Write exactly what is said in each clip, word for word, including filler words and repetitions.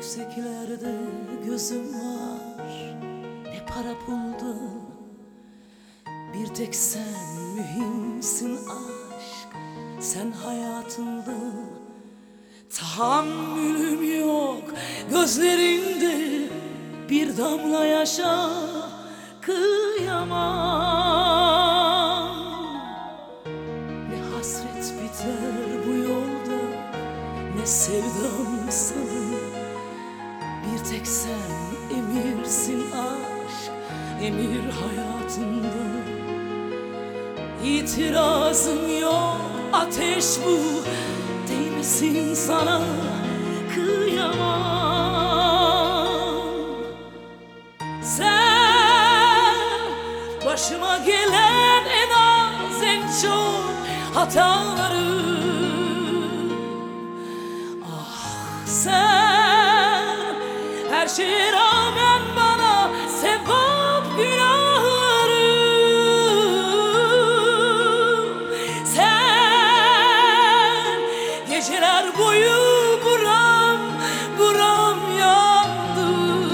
Yükseklerde gözüm var, ne para pulda, bir tek sen mühimsin aşk. Sen hayatımda, tahammülüm yok gözlerinde, bir damla yaşa kıyamam. Ne hasret biter bu yolda, ne sevdam sana, bir tek sen emirsin aşk, emir hayatımda. İtirazım yok, ateş bu, değmesin sana kıyamam. Sen başıma gelen en az en çok hatalarım. Ah sen her şeye rağmen bana sevap günahlarım. Sen geceler boyu buram buram yandım.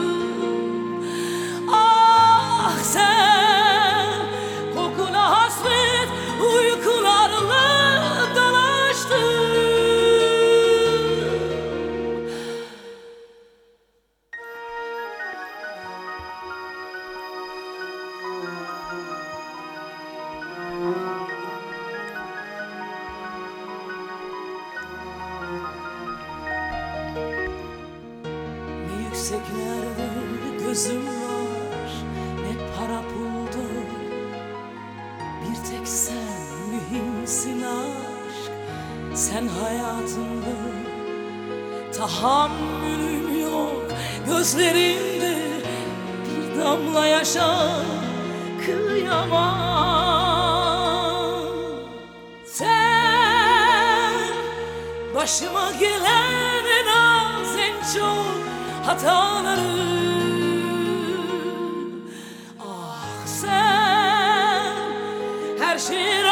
Ah sen kokuna hasret uykularla dalaştın. Yükseklerde gözüm var, ne para pulda, bir tek sen mühimsin aşk. Sen hayatımda, tahammülüm yok gözlerinde, bir damla yaşa kıyamam. Sen başıma gelen en az en çok hatalarım. Ah sen her şeye